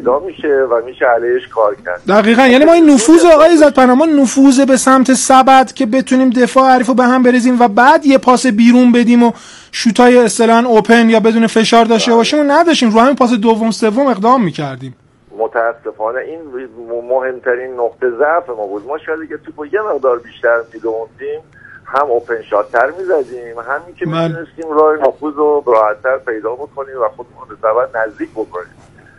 پیدا میشه و میشه علیهش کار کرد. دقیقاً. یعنی ما این نفوذ آقای عزت‌پناه، ما نفوذ به سمت سبد که بتونیم دفاع حریفو به هم بریزیم و بعد یه پاس بیرون بدیم و شوتای اصطلاحاً اوپن یا بدون فشار داشته باشیم و نداشتیم، رو همین پاس دوم سوم اقدام می‌کردیم. متاسفانه این مهمترین نقطه ضعف ما بود. ما شاید دیگه توپو یه مقدار بیشتر می‌دوندیم، هم اوپن شات تر می‌زدیم، همین که می‌تونستیم راه نفوذ رو راحت‌تر پیدا بکنیم و خودمون به سبد نزدیک بکنیم.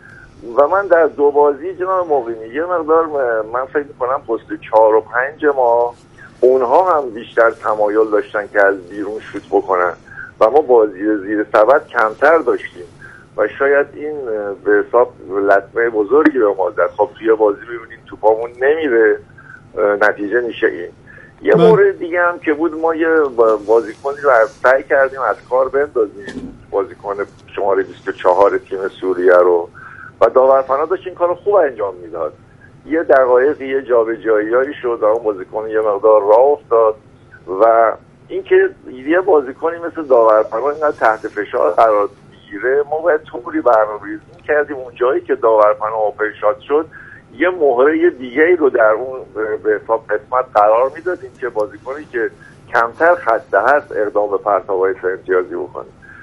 و من در دو بازی جناب مقیمی یه مقدار من فکر می‌کنم پست 4 و 5 ما اونها هم بیشتر تمایل داشتن که از بیرون شوت بکنن و ما بازی زیر سبد کمتر داشتیم و شاید این به حساب لطمه بزرگی به ما زد. خب توی بازی می‌بینید توپامون نمیره، نتیجه میشه این. یه مورد دیگه هم که بود، ما یه بازیکنی رو سعی کردیم از کار بندازیم، بازیکن شماره 24 تیم سوریه رو، و داورپناه داشت این کارو خوب انجام میداد. یه دقایقی یه جابجایی‌هایی شد و اون بازیکن یه مقدار راه افتاد و اینکه یه بازیکنی مثل داورپناه اینقدر تحت فشار قرار میگیره، ما باید طوری برنامه‌ریزی کردیم اون جایی که داورپناه اوپن شات شد یه مهره دیگه‌ای رو در اون به حساب قسمت قرار میدادیم که بازیکنی که کمتر خسته هست اقدام به پرتاب‌های امتیازی بکنه.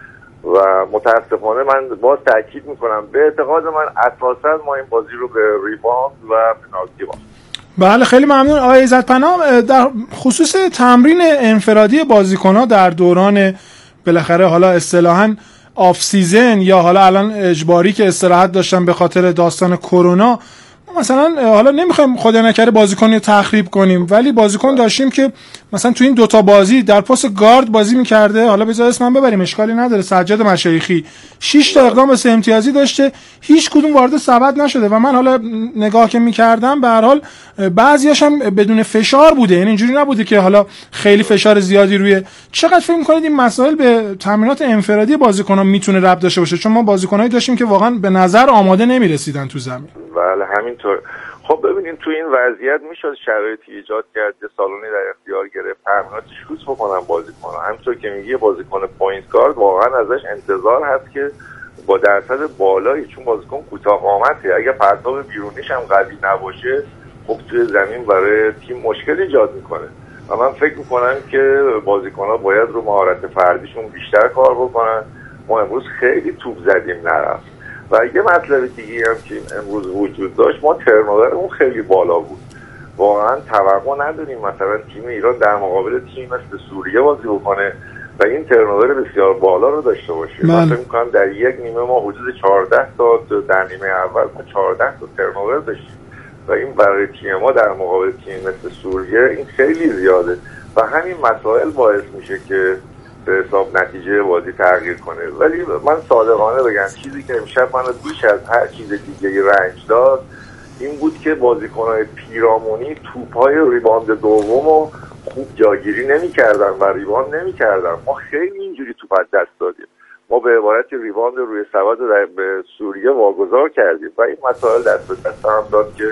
و متاسفانه من باز تاکید میکنم به اعتقاد من اساسا ما این بازی رو به ریباند و پنالتی باختیم. بله خیلی ممنون آقای عزت‌پناه. در خصوص تمرین انفرادی بازیکن‌ها در دوران بالاخره حالا اصطلاحاً آف سیزن یا حالا الان اجباری که استراحت داشتن به خاطر داستان کرونا، مثلا حالا نمیخوایم خدا نکره بازیکن رو تخریب کنیم، ولی بازیکن داشتیم که مثلا تو این دوتا بازی در پست گارد بازی میکرده، حالا بذار اسمم ببریم اشکالی نداره، سجاد مشایخی 6 تا اقدام به 3 امتیازی داشته، هیچ کدوم وارد سبد نشده و من حالا نگاه که میکردم به هر حال بعضیاش هم بدون فشار بوده، یعنی اینجوری نبوده که حالا خیلی فشار زیادی روی. چقدر فکر میکنید این مسائل به تمرینات انفرادی بازیکنان میتونه ربط داشته باشه؟ چون ما بازیکنایی داشتیم که واقعا به نظر آماده نمیرسیدن تو زمین. بله همینطور. خب ببینید تو این وضعیت میشد شرایطی ایجاد کرد، سالونی در اختیار گرفت، تمرینات شوت بکنن بازیکن‌ها. همونطور که میگه بازیکن پوینت گارد واقعا ازش انتظار هست که با درصد بالایی، چون بازیکن کوتاه قامته، اگه پرتاب بیرونیش هم قوی نباشه خب توی زمین برای تیم مشکل ایجاد میکنه و من فکر میکنم که بازیکن‌ها باید رو مهارت فردیشون بیشتر کار بکنن. ما امروز خیلی توپ زدیم نرفت و یه مطلب دیگه هم که امروز وجود داشت، ما ترنوورمون خیلی بالا بود. واقعا توقع نداریم مثلا تیم ایران در مقابل تیم مثل سوریه بازی بکنه و این ترنوور بسیار بالا رو داشته باشیم. من فکر می‌کنم در یک نیمه ما حدود 14 تا، در نیمه اول ما 14 تا ترنوور داشتیم و این برای تیم ما در مقابل تیم مثل سوریه این خیلی زیاده و همین مسائل باعث میشه که به حساب نتیجه بازی تغییر کنه. ولی من صادقانه بگم چیزی که امشب منو بیش از هر چیز دیگه رنج داد این بود که بازیکن‌های پیرامونی توپ‌های ریباند دومو خوب جاگیری نمی‌کردن و ریباند نمی‌کردن. ما خیلی اینجوری توپ از دست دادیم. ما به عبارتی ریباند روی سبد رو به سوریه واگذار کردیم و این مسائل دست به دست هم داد که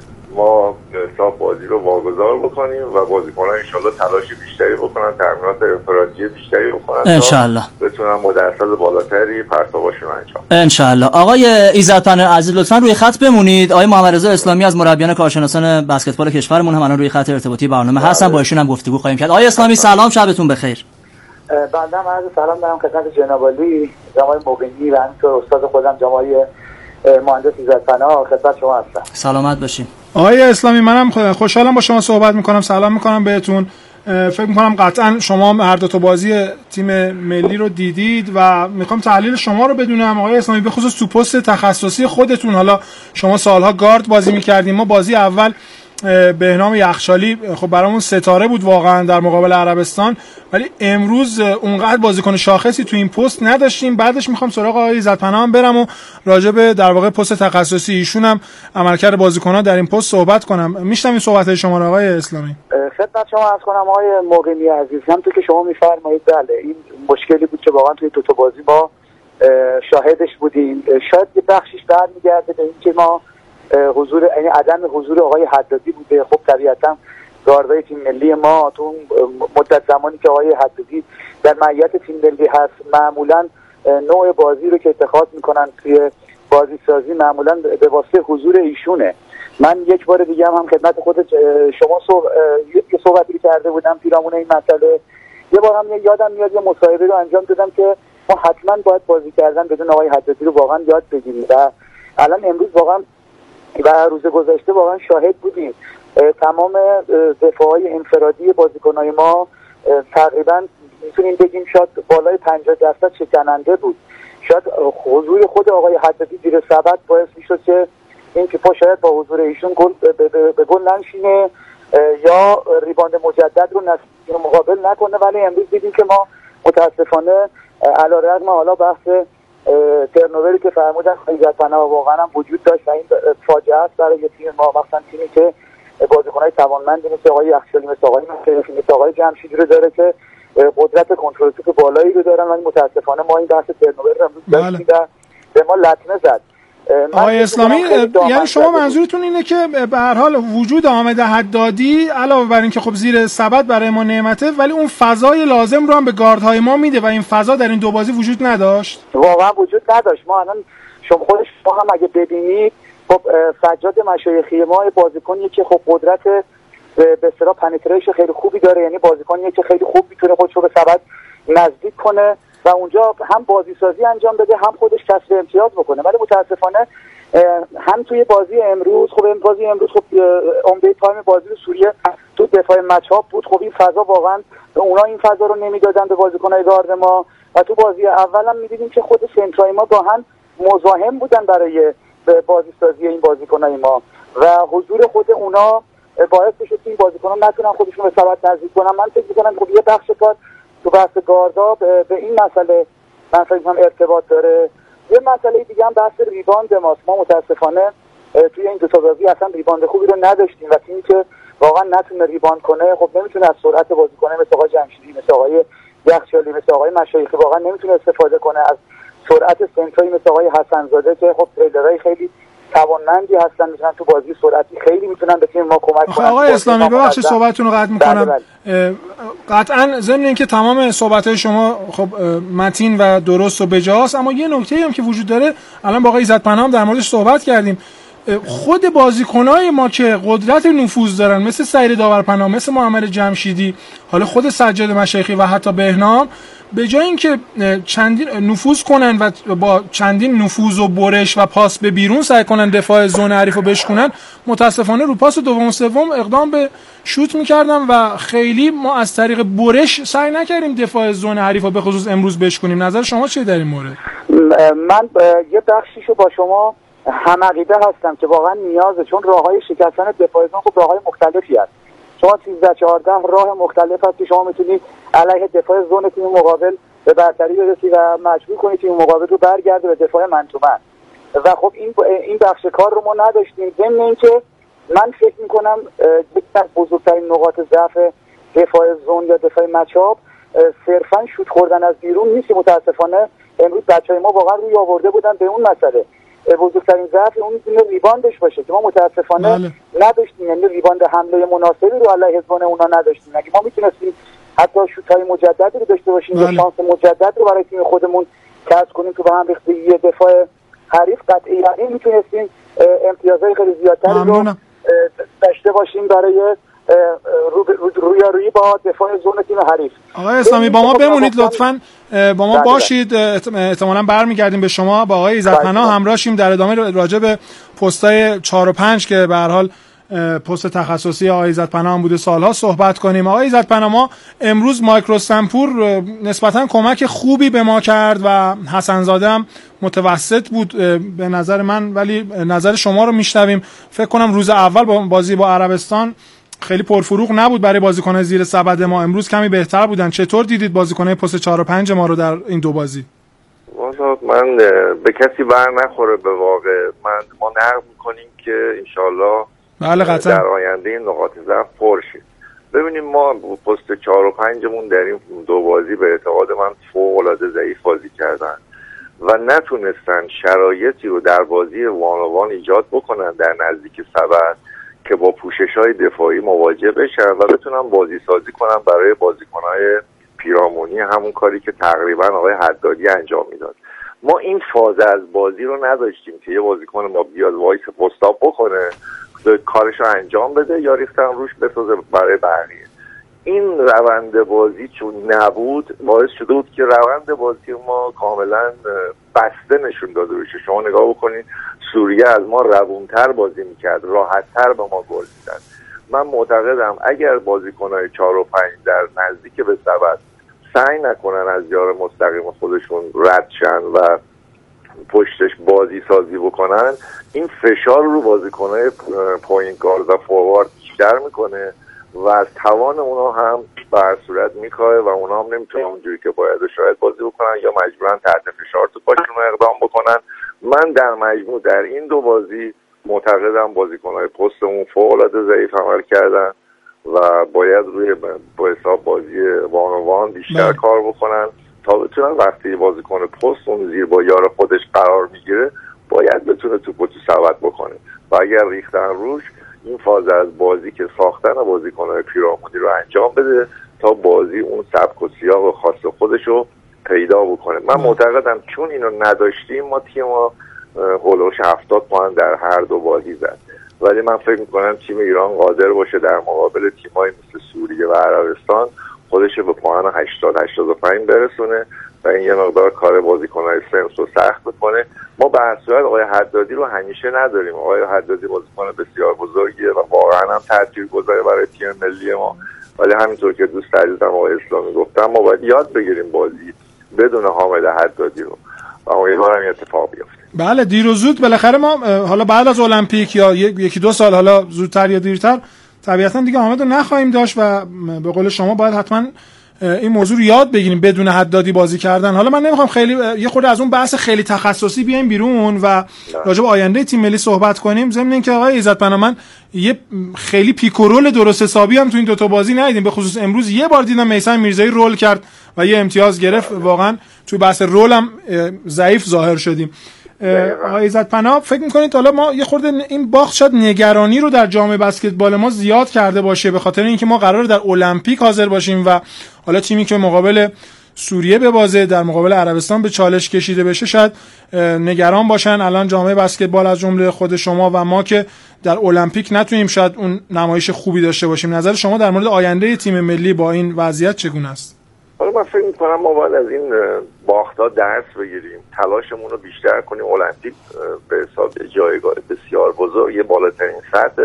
ما حساب بازی رو واگذار بکنیم و بازیکنان انشالله تلاش بیشتری بکنن، تمرینات انفرادی بیشتری بکنن انشالله بتونن با درصد بالاتری پرتاباشون انجام بدن. انشالله. آقای عزت‌پناه عزیز لطفاً روی خط بمونید. آقای محمد رضا اسلامی از مربیان کارشناسان بسکتبال کشورمون هم الان روی خط ارتباطی برنامه هستن، با ایشون هم گفتگو خواهیم کرد. آقای اسلامی سلام، شبتون بخیر. بنده هم عرض سلام دارم خدمت جناب عالی، جناب مقیمی و همینطور استاد خودم جناب مهندس عزت‌پناه، خدمت شما هستم. سلامت باشین. آقای اسلامی منم خوشحالم با شما صحبت میکنم، سلام میکنم بهتون. فکر میکنم قطعا شما هر دو تا بازی تیم ملی رو دیدید و میخوام تحلیل شما رو بدونم آقای اسلامی، به خصوص تو پست تخصصی خودتون. حالا شما سالها گارد بازی میکردیم، ما بازی اول بهنام یخچالی خب برامون ستاره بود واقعا در مقابل عربستان، ولی امروز اونقدر بازیکن شاخصی تو این پست نداشتیم. بعدش میخوام سراغ آقای عزت‌پناه هم برم و راجع به در واقع پست تخصصی ایشون هم عملکرد بازیکن‌ها در این پست صحبت کنم. میشنویم صحبت‌های شما رو آقای اسلامی. خدمت شما عرض کنم آقای مقیمی عزیز، همونطور که شما میفرمایید بله این مشکلی بود که واقعا توی دو تا بازی ما شاهدش بودیم. شاید یه بخشش برمیگرده به اینکه ما حضور، یعنی عدم حضور آقای حدادی بوده. خب طبیعتا گاردای تیم ملی ما تو مدت زمانی که آقای حدادی در معیت تیم ملی هست معمولا نوع بازی رو که اتخاذ میکنن توی بازی سازی معمولا به واسطه حضور ایشونه. من یک بار دیگه هم خدمت خود شما یه صحبتی کرده بودم پیرامون این مسئله. یه بار هم یادم میاد یه مصاحبه رو انجام دادم که ما حتما باید بازی کردن بدون آقای حدادی رو واقعا یاد بگیریم و الان امروز واقعا و روز گذشته واقعا شاهد بودیم. تمام دفاعهای انفرادی بازیکن‌های ما تقریبا میتونیم بگیم شاید بالای 50% شکننده بود. شاید حضور خود آقای حدادی زیر سبد باعث میشد که این توپا شاید با حضور ایشون به گل ننشینه یا ریباند مجدد رو مقابل نکنه، ولی امروز دیدیم که ما متاسفانه علیرغم حالا بحث ترنووری که فرمودن عزت‌پناه واقعا هم وجود داشت و این فاجعه است برای تیم ما، مثلا تیمی که بازیکن‌های توانمندی مثل آقای یخچالی، مثل آقای مشرفی، مثل آقای جمشیدی رو داره که قدرت کنترل توپ بالایی رو دارن، ولی متاسفانه ما این بحث ترنوور رو امروز داشتیم و به ما لطمه زد. آقای اسلامی، یعنی شما منظورتون اینه که به هر حال وجود حامد حدادی علاوه بر اینکه خب زیر سبد برای ما نعمته، ولی اون فضای لازم رو هم به گاردهای ما میده و این فضا در این دو بازی وجود نداشت؟ واقعا وجود نداشت. ما الان شما هم اگه ببینید خب سجاد مشایخی ما بازیکنیه که خب قدرت به اصطلاح پنتریشن خیلی خوبی داره، یعنی بازیکنیه که خیلی خوب میتونه خودش رو به سبد نزدیک کنه و اونجا هم بازی سازی انجام بده هم خودش کسب امتیاز بکنه. ولی متاسفانه هم توی بازی امروز خب عمده تایم بازی رو سوریه تو دفاع مچاپ بود. خب این فضا واقعا اونا این فضا رو نمیدادن به بازیکن‌های گارد ما و تو بازی اول هم می‌دیدیم که خود سنترای ما با هم مزاحم بودن برای بازی سازی این بازیکن‌های ما و حضور خود اونا باعث شد که این بازیکن‌ها نتونن خودشون به سبد نزدیک کنن. من فکر می‌کنم خب یه بخش کار تو بحث گاردا به این مسئله من فکر کنم ارتباط داره. یه مسئله دیگه هم بحث ریباند ماست. ما متاسفانه توی این دو تا بازی اصلا ریباند خوبی رو نداشتیم و تیمی که واقعا نتونه ریباند کنه خب نمیتونه از سرعت بازیکن مثل آقای جمشیدی، مثل آقای یخچالی، مثل آقای مشایخی واقعا نمیتونه استفاده کنه از سرعت سنتری مثل آقای حسن‌زاده که خب پلیرای خیلی توانمندی هستن، میتونن تو بازی سرعتی خیلی میتونن به تیم ما کمک کنن. آقای اسلامی ببخشید صحبتتون رو قطع میکنم. قطعا ضمن اینکه تمام صحبت‌های شما خب متین و درست و بجاست، اما یه نکته‌ای هم که وجود داره الان با آقای عزت‌پناه هم در موردش صحبت کردیم. خود بازیکنای ما که قدرت نفوذ دارن مثل سعید داورپناه، مثل محمد جمشیدی، حالا خود سجاد مشایخی و حتی بهنام، به جای اینکه چندین نفوذ کنن و با چندین نفوذ و برش و پاس به بیرون سعی کنن دفاع زون حریف رو بشکنن، متاسفانه رو پاس دوم و سوم اقدام به شوت می‌کردن و خیلی ما از طریق برش سعی نکردیم دفاع زون حریف رو به خصوص امروز بشکنیم. نظر شما چیه در این مورد؟ من یه بخشیشو با شما هم عقیده هستم که واقعا نیازه، چون راههای شکستن دفاع زون خب راههای مختلفی هست. شما 13-14 راه مختلف هست که شما میتونید علیه دفاع زون تیم مقابل به برتری برسی و مجبور کنید تیم مقابل رو برگرده به دفاع من تو من و خب این بخش کار رو ما نداشتیم. ضمن اینکه من فکر میکنم یکی از بزرگترین نقاط ضعف دفاع زون یا دفاع مچاپ صرفا شوت خوردن از بیرون نیست که متاسفانه امروز بچهای ما واقعا روی آورده بودن به اون مسئله. بزرگترین ضعف اون میتونه ریباندش باشه که ما متاسفانه نداشتیم، یعنی ریباند حمله مناسبی رو علیه زون اونا نداشتیم. اگه ما میتونستیم حتی شوت‌های مجددی رو داشته باشیم یا شانس مجدد رو برای تیم خودمون کسب کنیم تو به هم ریختگی دفاع حریف، قطعی یعنی میتونستیم امتیازهای خیلی زیادتری رو داشته باشیم برای رویارویی با دفاع زون تیم حریف. آقای اسلامی با ما بمونید لطفاً، با ما باشید. احتمالاً برمیگردیم به شما. با آقای عزت‌پناه همراهیم در ادامه راجع به پست‌های 4 و 5 که به هر حال پست تخصصی آقای عزت‌پناه هم بوده سالها صحبت کنیم. آقای عزت‌پناه، ما امروز مایکروسمپور نسبتاً کمک خوبی به ما کرد و حسن‌زاده هم متوسط بود به نظر من، ولی نظر شما رو میشنویم. فکر کنم روز اول بازی با عربستان خیلی پرفروغ نبود برای بازیکن‌های زیر سبد ما، امروز کمی بهتر بودن. چطور دیدید بازیکن‌های پست 4 و 5 ما رو در این دو بازی؟ من به کسی بر نخوره به واقع، ما نقد می‌کنیم که انشالله در آینده این نقاط ضعف پر شه. ببینیم ما پست 4 و 5مون در این دو بازی به اعتقاد من فوق‌العاده ضعیف بازی کردن و نتونستن شرایطی رو در بازی وان ایجاد بکنن در نزدیک سبد که با پوشش‌های دفاعی مواجه بشن و بتونن بازی سازی کنن برای بازیکن‌های پیرامونی، همون کاری که تقریبا آقای حدادی انجام میداد. ما این فاز از بازی رو نداشتیم که یه بازیکن ما بیاد وایس پستاپ بکنه کارش رو انجام بده یا ریختن روش بسازه برای بقیه. این روند بازی چون نبود باعث شده بود که روند بازی ما کاملا بسته نشون داده بشه. شما نگاه بکنید سوریه از ما روونتر بازی میکرد، راحتتر به ما گل میزد. من معتقدم اگر بازیکن‌های 4 و 5 در نزدیک به سبد سعی نکنن از یار مستقیم خودشون رد شن و پشتش بازی سازی بکنن، این فشار رو بازیکن‌های پوینت گارد و فوروارد بیشتر میکنه و از توان اونا هم به هر صورت میکاه و اونا هم نمیتونن اونجوری که باید شاید بازی بکنن یا مجبورن تحت فشار تو پاشون اقدام بکنن. من در مجموع در این دو بازی معتقدم بازیکن‌های پستمون فوق‌العاده ضعیف عمل کردن و باید روی با حساب بازی وان بیشتر کار بکنن تا بتونن وقتی بازیکن پست اون زیر با یار خودش قرار میگیره باید بتونه توپو تو سبد بکنه و اگر ریختن روش این فاز از بازی که ساختن بازیکن‌های پیرامونی رو انجام بده تا بازی اون سبک و سیاق خاص خودش رو پیدا بکنه. من معتقدم چون اینو نداشتیم ما تیم ما هولوش 70 پوان در هر دو بازی زد، ولی من فکر میکنم تیم ایران قادر باشه در مقابل تیم‌های مثل سوریه و عربستان خودش به پوان 80-85 برسونه و این یه مقدار کار بازیکن‌های سنس رو سخت میکنه. ما به هر صورت آقای حدادی رو همیشه نداریم. آقای حدادی بازیکن بسیار بزرگیه و واقعا هم تاثیرگذاره برای تیم ملی ما، ولی همینطور که دوست عزیزم آقای اسلامی گفتم ما باید یاد بگیریم بازی بدون حامد حدادی رو و امیدوارم اتفاق بیفته. بله دیر و زود بالاخره ما حالا بعد از المپیک یا یکی دو سال حالا زودتر یا دیرتر طبیعتا دیگه حامد رو نخواهیم داشت و به قول شما باید حتما این موضوع رو یاد بگیریم بدون حدادی بازی کردن. حالا من نمیخوام خیلی یه خورده از اون بحث خیلی تخصصی بیایم بیرون و راجع به آینده تیم ملی صحبت کنیم، ضمن اینکه آقای عزت‌پناه من یه خیلی پیکورول درست حسابی هم تو این دو تا بازی ندیدیم. به خصوص امروز یه بار دیدم میثم میرزایی رول کرد و یه امتیاز گرفت. واقعا تو بحث رول هم ضعیف ظاهر شدیم. آقای عزت‌پناه فکر می‌کنید حالا ما یه خورده این باخت شاید نگرانی رو در جامعه بسکتبال ما زیاد کرده باشه به خاطر اینکه ما قراره در المپیک حاضر باشیم و حالا تیمی که مقابل سوریه به بازه در مقابل عربستان به چالش کشیده بشه شاید نگران باشن الان جامعه بسکتبال از جمله خود شما و ما که در المپیک نتونیم شاید اون نمایش خوبی داشته باشیم. نظر شما در مورد آینده تیم ملی با این وضعیت چگونه است؟ حالا من فکر می‌کنم ما باید از این باخت‌ها درس بگیریم، تلاشمون رو بیشتر کنیم. المپیک به حساب جایگاه بسیار بزرگ یه بالاترین سطح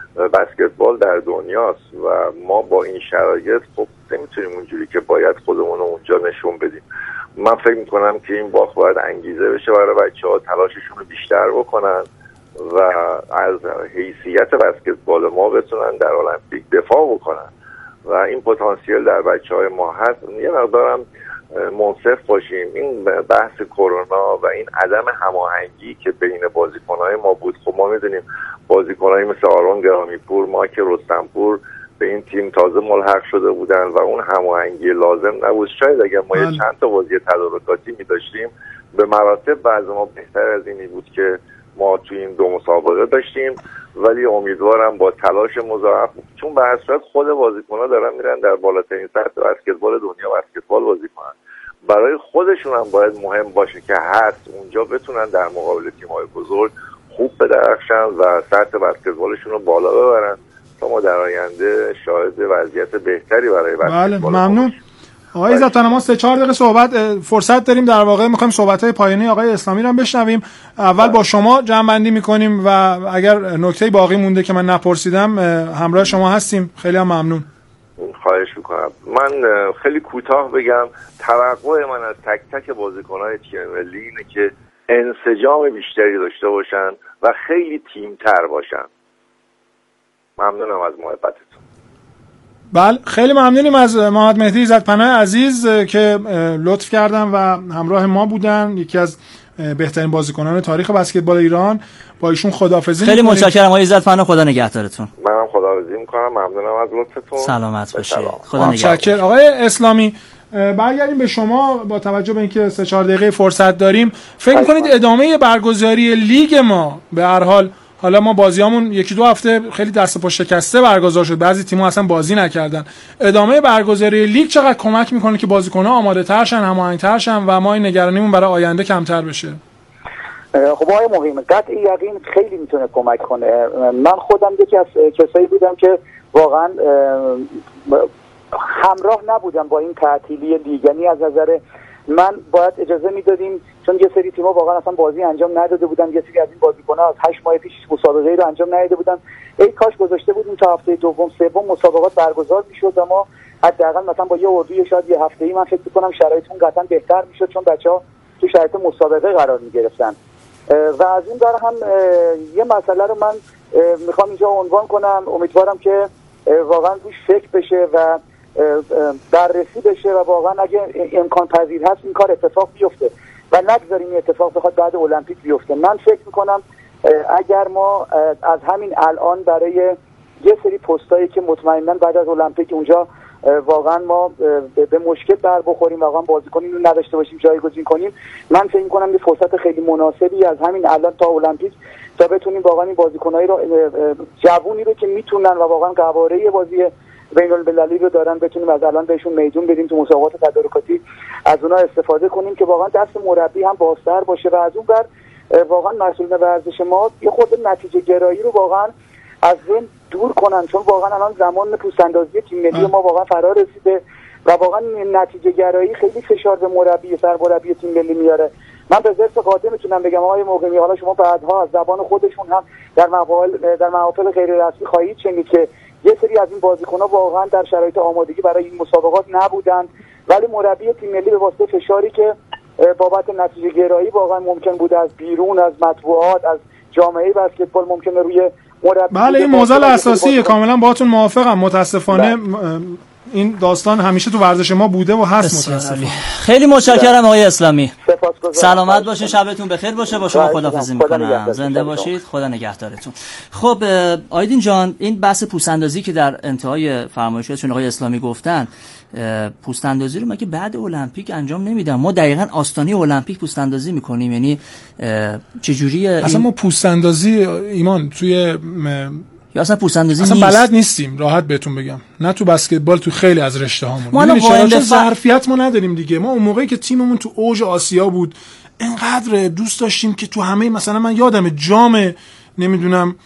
بسکتبال در دنیاست و ما با این شرایط خب نمیتونیم اونجوری که باید خودمون رو اونجا نشون بدیم. من فکر می‌کنم که این باخت باید انگیزه بشه برای بچه‌ها تلاششون رو بیشتر بکنن و از حیثیت بسکتبال ما بتونن در المپیک دفاع بکنن و این پتانسیل در بچه‌های ما هست. یه مقدارم منصف باشیم. این بحث کرونا و این عدم هماهنگی که بین بازیکن‌های ما بود، خب ما می‌دونیم بازیکن‌هایی مثل آرون گرامی‌پور، مایک رستمپور به این تیم تازه ملحق شده بودن و اون هماهنگی لازم نبود. شاید اگر ما یه چند تا بازی تدارکاتی می‌داشتیم به مراتب وضع ما بهتر از اینی بود که ما توی این دو مسابقه داشتیم، ولی امیدوارم با تلاش مضاعف، چون به هر صورت خود بازیکن‌ها دارن میرن در بالاترین سطح بسکتبال دنیا بسکتبال بازی کنن، برای خودشون هم باید مهم باشه که هست اونجا بتونن در مقابل تیم‌های بزرگ خوب بدرخشن و سطح بسکتبالشون رو بالا ببرن تا ما در آینده شاهد وضعیت بهتری برای بسکتبال. بله ممنون. آقای عزت‌پناه ما 3-4 دقیقه صحبت فرصت داریم، در واقع می‌خوایم صحبت‌های پایانی آقای اسلامی رو هم بشنویم. اول با شما جمع‌بندی می‌کنیم و اگر نکته‌ای باقی مونده که من نپرسیدم همراه شما هستیم. خیلی هم ممنون. خواهش می‌کنم. من خیلی کوتاه بگم توقع من از تک تک بازیکن‌های تیم ملی اینه که انسجام بیشتری داشته باشن و خیلی تیم‌تر باشن. ممنونم از محبتتون. بله خیلی ممنونیم از محمد مهدی عزت‌پناه عزیز که لطف کردن و همراه ما بودن، یکی از بهترین بازیکنان تاریخ بسکتبال ایران. با ایشون خداحافظی خیلی متشکرم آقای عزت‌پناه، خدا نگهدارتون. منم خداحافظی می‌کنم، ممنونم از لطفتون. سلامت باشید. خدا نگهدار. آقای اسلامی برگردیم به شما. با توجه به اینکه 3-4 دقیقه فرصت داریم، فکر می‌کنید ادامه برگزاری لیگ ما به هر حال حالا ما بازیامون یکی دو هفته خیلی دست پا شکسته برگزار شد، بعضی تیم‌ها اصلا بازی نکردن. ادامه برگزاری لیگ چقدر کمک میکنه که بازیکن‌ها آماده‌تر شن، هماهنگ‌تر شن و ما این نگرانیمون برای آینده کمتر بشه؟ خب آقای مقیم، قطع یقین خیلی میتونه کمک کنه. من خودم یکی از کسایی بودم که واقعا همراه نبودم با این تعطیلی لیگ، یعنی از نظر من باید اجازه میدادیم، چون یه سری تیم‌ها واقعا اصلا بازی انجام نداده بودن، یه سری از این بازیکن‌ها از 8 ماه پیش مسابقه رو انجام نداده بودن. ای کاش گذاشته بودیم تا هفته دوم سوم مسابقات برگزار میشد و ما حداقل مثلا با یه اردوی شاید یه هفته‌ای من فکر می‌کنم شرایطمون قطعا بهتر میشد، چون بچه‌ها تو شرایط مسابقه قرار می‌گرفتن. و از این در هم یه مسئله رو من میخوام اینجا عنوان کنم، امیدوارم که واقعا روش فکر بشه و بررسی بشه و واقعا اگه امکان پذیر هست این کار اتفاق بیفته و نگذاریم این اتفاق بخواد بعد المپیک بیفته. من فکر میکنم اگر ما از همین الان برای یه سری پستایی که مطمئنا بعد از المپیک اونجا واقعا ما به مشکل بر بخوریم، واقعا بازیکنی رو نداشته باشیم جایگزین کنیم، من فکر می‌کنم یه فرصت خیلی مناسبی از همین الان تا المپیک تا بتونیم واقعا این بازیکنایی رو جوونی رو که میتونن و واقعا قواره بازی بین‌المللی رو دارن بتونیم از الان بهشون میدون بدیم، تو مسابقات تدارکاتی از اونها استفاده کنیم که واقعا دست مربی هم بازتر باشه و از اون بر واقعا مسئولین ورزش ما یه خورده نتیجه گرایی رو واقعا از ذهن دور کنن، چون واقعا الان زمان پوست‌اندازی تیم ملی ما واقعا فرا رسیده و واقعا نتیجه گرایی خیلی فشار به مربی سرمربی تیم ملی میاره. من به ذات قاطع میتونم بگم آقای مقیمی، حالا شما بعدها از زبان خودشون هم در محافل غیر رسمی خواهید شنید که یه سری از این بازیکن‌ها واقعا در شرایط آمادگی برای این مسابقات نبودن، ولی مربی تیم ملی به واسطه فشاری که بابت نتیجه گرایی واقعا ممکن بود از بیرون، از مطبوعات، از جامعه بسکتبال ممکنه روی مربی. بله این موضوع اساسیه، کاملا باهاتون موافقم. متاسفانه این داستان همیشه تو ورزش ما بوده و هست متاسفانه. خیلی متشکرم آقای اسلامی. سلامت باشین، شبتون بخیر باشه. با شما خداحافظی میکنم. زنده باشید، خدا نگهدارتون. خب آیدین جان، این بحث پوست‌اندازی که در انتهای فرمایشاتشون آقای اسلامی گفتن، پوست‌اندازی رو مگه بعد المپیک انجام نمیدن؟ ما دقیقاً آستانه المپیک پوست‌اندازی میکنیم، یعنی چجوریه اصلا ما پوست‌اندازی ایمان توی یا اصلا پوست‌اندازی اصلا نیست. بلد نیستیم، راحت بهتون بگم، نه تو بسکتبال، تو خیلی از رشته‌هامون. ما چرا ظرفیت ما نداریم دیگه. ما اون موقعی که تیممون تو اوج آسیا بود اینقدر دوست داشتیم که تو همه، مثلا من یادمه جام نمیدونم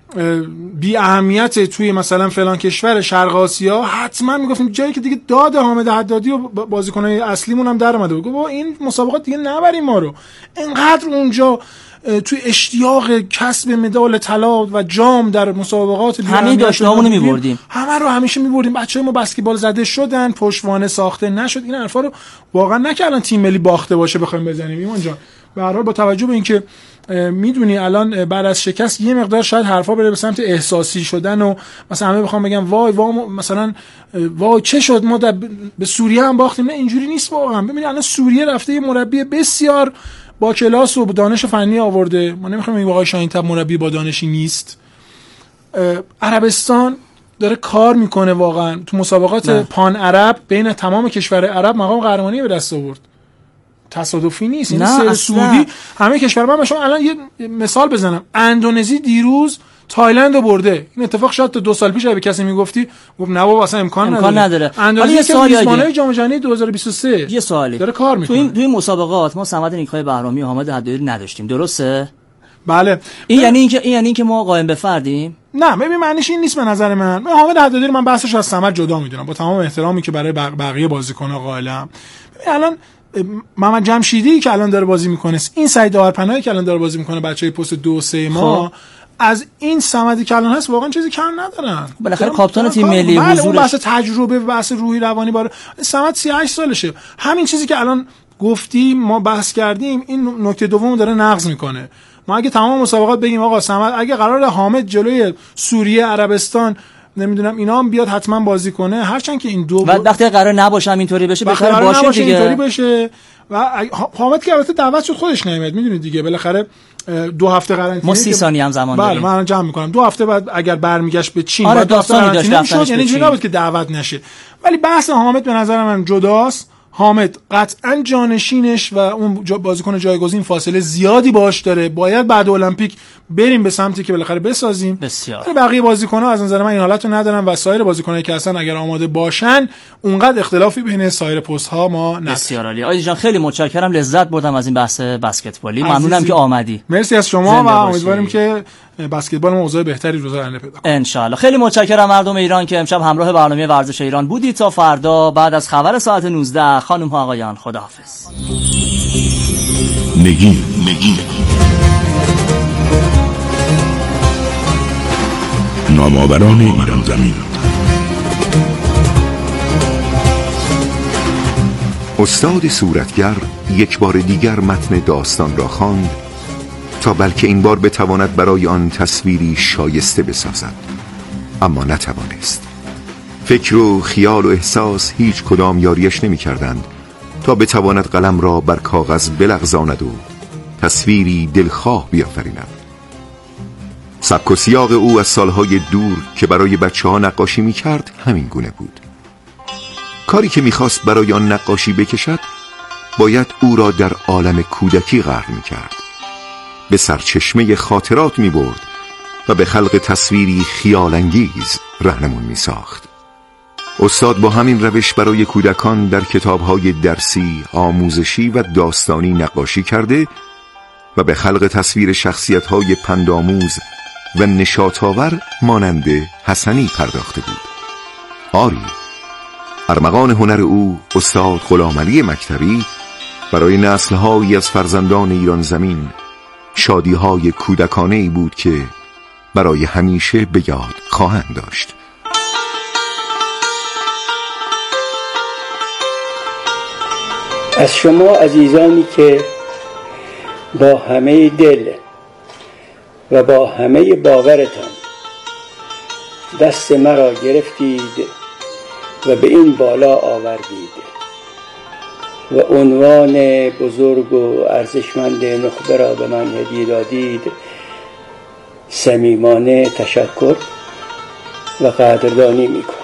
بی اهمیت توی مثلا فلان کشور شرق آسیا حتما میگفتیم جایی که دیگه داد حامد حدادی و بازیکنای اصلیمون هم در اومده بود، بابا این مسابقات دیگه نبریم ما رو. اینقدر اونجا توی اشتیاق کسب مدال طلا و جام در مسابقات همه داشتهامونو می‌بردیم، همه رو همیشه می‌بردیم. بچه‌ها ما بسکتبال زده شدن، پشتوانه ساخته نشد. این حرفا رو واقعا نه که الان تیم ملی باخته باشه بخوایم بزنیم ایمان جان. به هر حال با توجه به اینکه میدونی الان بعد از شکست یه مقدار شاید حرفا بره به سمت احساسی شدن و مثلا همه بخوام بگم وای مثلا وای چه شد ما به سوریه هم باختیم. نه اینجوری نیست واقعا. ببینید الان سوریه رفته یه مربی بسیار با کلاس و دانش فنی آورده. ما نمیخوایم این واقعا شاهین‌تب مربی با دانشی نیست. عربستان داره کار میکنه واقعا تو مسابقات پان عرب بین تمام کشور عرب مقام قهرمانی به دست آورد. تصادفی نیست. این سر سعودی همه کشور. من مثلا الان یه مثال بزنم، اندونزی دیروز تایلند رو برده. این اتفاق شاید تا 2 سال پیش به کسی میگفتی گفت نه بابا اصلا امکان نداره. اندونزی که میزبانای جام جهانی 2023 یه سوالی داره کار میکنه. تو این مسابقات ما صمد نیکای بهرامی و حامد حدادی نداشتیم، درسته؟ بله. این یعنی اینکه ما قائم به فردیم؟ نه ببین معنیش این نیست به نظر من. حامد حدادی رو من بحثش از صمد جدا میدونم، با تمام احترامی که برای بقیه بازیکن‌ها قائلم. الان محمد جمشیدی که الان داره بازی میکنه، این سعید داورپناهی که الان داره بازی میکنه، بچهای پست 2 3 ما از این صمدی که الان هست واقعا چیزی کم ندارن. بالاخره کاپیتان تیم ملی حضورش، اون بحث تجربه، بحث روحی روانی باره. صمد 38 سالشه. همین چیزی که الان گفتیم ما بحث کردیم، این نکته دومو داره نقض میکنه. ما اگه تمام مسابقات بگیم آقا صمد اگه قرار حامد جلوی سوریه، عربستان نمیدونم اینا هم بیاد حتما بازی کنه، هرچند که این دو وقتی قرار نباشم اینطوری بشه بهتره باشه دیگه، اینطوری بشه. و حامد که البته دعوت شد خودش نمیاد، میدونید دیگه بالاخره 2 هفته قرنطینه، ما 30 ثانیه هم زمان داریم. بله من جمع میکنم 2 هفته بعد اگر برمیگشت به چین بعد 2 هفته قرنطینه میشد، یعنی اینجوری نبود که دعوت نشه. ولی بحث حامد به نظر من جداست. حامد قطعا جانشینش و اون بازیکن جایگزین فاصله زیادی باش داره، باید بعد المپیک بریم به سمتی که بالاخره بسازیم. بسیار. بقیه بازیکن‌ها از نظر من این حالت رو ندارن و سایر بازیکنایی که اصلا اگر آماده باشن اونقدر اختلافی بین سایر پست‌ها ما نداره. بسیار عالی. آیدین جان خیلی متشکرم، لذت بردم از این بحث بسکتبالی. ممنونم که آمدی. مرسی از شما و امیدواریم که بسکتبال ما اوضاع بهتری روز آینده پیدا کنه ان شاء الله. خیلی متشکرم مردم ایران که امشب همراه برنامه ورزش ایران بودید. تا فردا بعد از خبر ساعت 19. خانم ها آقایان خداحافظ. نگین نامآوران ایران زمین. استاد صورتگر یک بار دیگر متن داستان را خواند تا بلکه این بار بتواند برای آن تصویری شایسته بسازد، اما نتوانست. فکر و خیال و احساس هیچ کدام یاریش نمی کردند تا بتواند قلم را بر کاغذ بلغزاند و تصویری دلخواه بیافریند. سبک و سیاق او از سالهای دور که برای بچه‌ها نقاشی می کرد همین گونه بود. کاری که می‌خواست برای آن نقاشی بکشد باید او را در عالم کودکی غرق می کرد. به سرچشمه خاطرات می برد و به خلق تصویری خیالانگیز راهنمون می ساخت. استاد با همین روش برای کودکان در کتاب‌های درسی، آموزشی و داستانی نقاشی کرده و به خلق تصویر شخصیت‌های پندآموز و نشاط‌آور مانند حسنی پرداخته بود. آری، ارمغان هنر او استاد غلامعلی مکتبی برای نسل‌هایی از فرزندان ایران زمین شادی‌های کودکانه‌ای بود که برای همیشه به یاد خواهند داشت. از شما عزیزانی که با همه دل و با همه باورتان دست مرا گرفتید و به این بالا آوردید و عنوان بزرگ و ارزشمند نخبه را به من هدیه دادید، صمیمانه تشکر و قدردانی میکنم.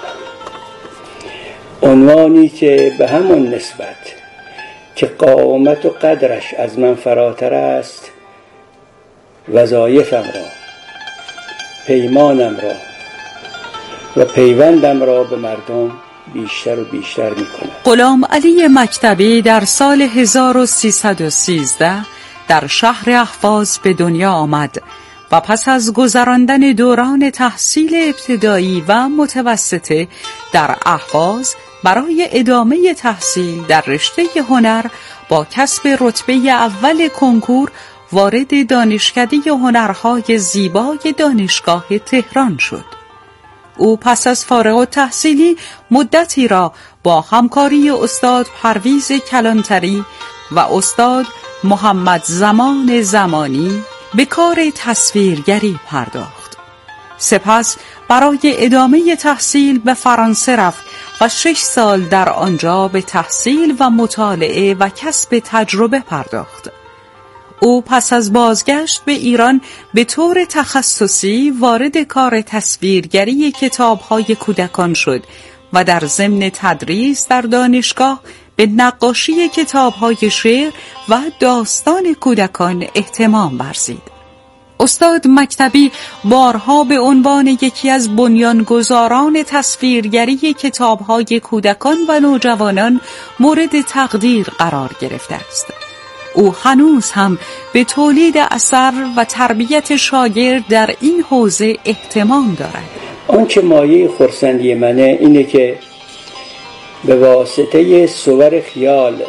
عنوانی که به همان نسبت که قامت و قدرش از من فراتر است، وظایفم را، پیمانم را و پیوندم را به مردم بیشتر و بیشتر می‌کنم. غلامعلی مکتبی در سال 1313 در شهر اهواز به دنیا آمد و پس از گذراندن دوران تحصیل ابتدایی و متوسطه در اهواز برای ادامه تحصیل در رشته هنر با کسب رتبه اول کنکور وارد دانشکده هنرهای زیبای دانشگاه تهران شد. او پس از فارغ التحصیلی مدتی را با همکاری استاد پرویز کلانتری و استاد محمد زمان زمانی به کار تصویرگری پرداخت. سپس برای ادامه تحصیل به فرانسه رفت و 6 سال در آنجا به تحصیل و مطالعه و کسب تجربه پرداخت. او پس از بازگشت به ایران به طور تخصصی وارد کار تصویرگری کتاب‌های کودکان شد و در ضمن تدریس در دانشگاه به نقاشی کتاب‌های شعر و داستان کودکان اهتمام ورزید. استاد مکتبی بارها به عنوان یکی از بنیانگذاران تصویرگری کتاب‌های کودکان و نوجوانان مورد تقدیر قرار گرفته است. او هنوز هم به تولید اثر و تربیت شاگرد در این حوزه اهتمام دارد. آنچه مایه خرسندی منه اینه که به واسطه صور خیال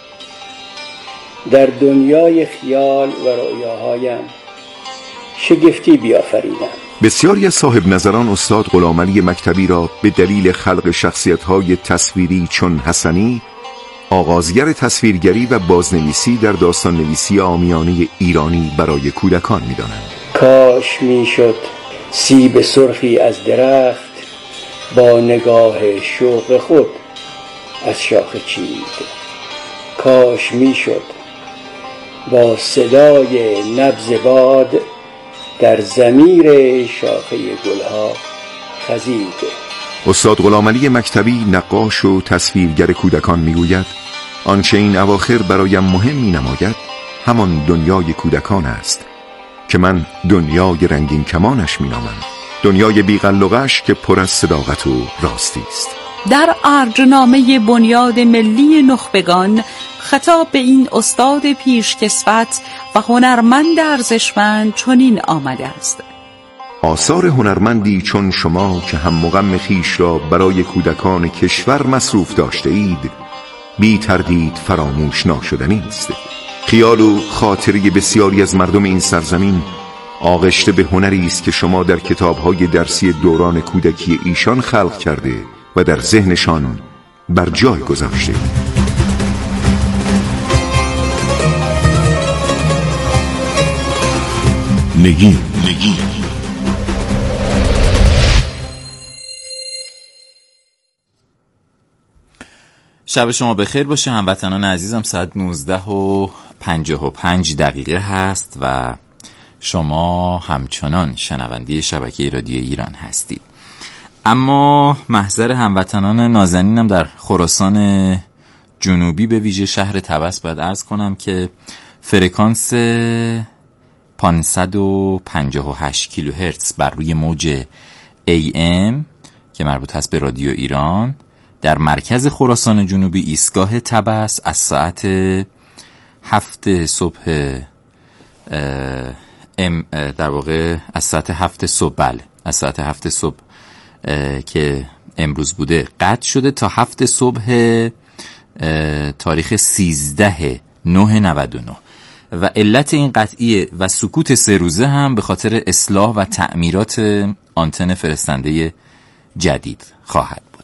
در دنیای خیال و رؤیاهایم شگفتی بیافریدم. بسیاری از صاحب نظران استاد غلامعلی مکتبی را به دلیل خلق شخصیت‌های تصویری چون حسنی آغازگر تصویرگری و بازنویسی در داستان نویسی عامیانه ایرانی برای کودکان می‌دانند. کاش میشد سیب سرخی از درخت با نگاه شوق خود از شاخه چید. کاش میشد با صدای نبض باد در ضمیر شاخه گلها خزید. استاد غلامعلی مکتبی نقاش و تصویرگر کودکان میگوید آنچه این اواخر برایم مهم می نماید همان دنیای کودکان است که من دنیای رنگین کمانش می نامم، دنیای بی‌قلقش که پر از صداقت و راستی است. در ارجنامه بنیاد ملی نخبگان خطاب به این استاد پیشکسوت و هنرمند ارزشمند چنین آمده است: آثار هنرمندی چون شما که هم مغم خویش را برای کودکان کشور مصروف داشته اید بی تردید فراموش ناشدنی است. خیال و خاطره بسیاری از مردم این سرزمین آغشته به هنری است که شما در کتاب‌های درسی دوران کودکی ایشان خلق کرده و در ذهنشان بر جای گذاشته. نگین شب شما بخیر باشه هموطنان عزیزم. ساعت 19:55 هست و شما همچنان شنونده شبکه رادیو ایران هستید. اما محضر هموطنان نازنینم در خراسان جنوبی به ویژه شهر طبس باید عرض کنم که فرکانس 558 کیلوهرتز بر روی موج AM که مربوط هست به رادیو ایران در مرکز خراسان جنوبی ایستگاه طبس از ساعت 7 صبح در واقع از ساعت 7 صبح از ساعت 7 صبح که امروز بوده قطع شده تا 7 صبح تاریخ 13/9/99 و علت این قطعیه و سکوت 3 روزه هم به خاطر اصلاح و تعمیرات آنتن فرستنده جدید خواهد بود.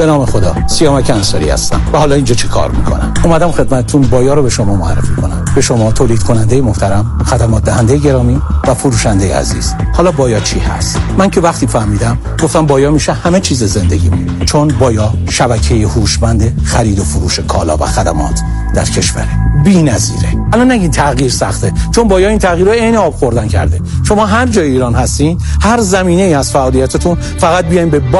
به نام خدا، سیامک انصاری هستم و حالا اینجا چه کار میکنم؟ اومدم خدمتتون بایا رو به شما معرفی کنم، به شما تولید کننده محترم، خدمات دهنده گرامی و فروشنده عزیز. حالا بایا چی هست؟ من که وقتی فهمیدم گفتم بایا میشه همه چیز زندگیمون، چون بایا شبکه هوشمند خرید و فروش کالا و خدمات در کشور بی‌نظیره. الان نگین تغییر سخته، چون بایا این تغییر رو عین آب خوردن کرده. شما هر جای ایران هستین، هر زمینه‌ای از فعالیتتون، فقط بیاین به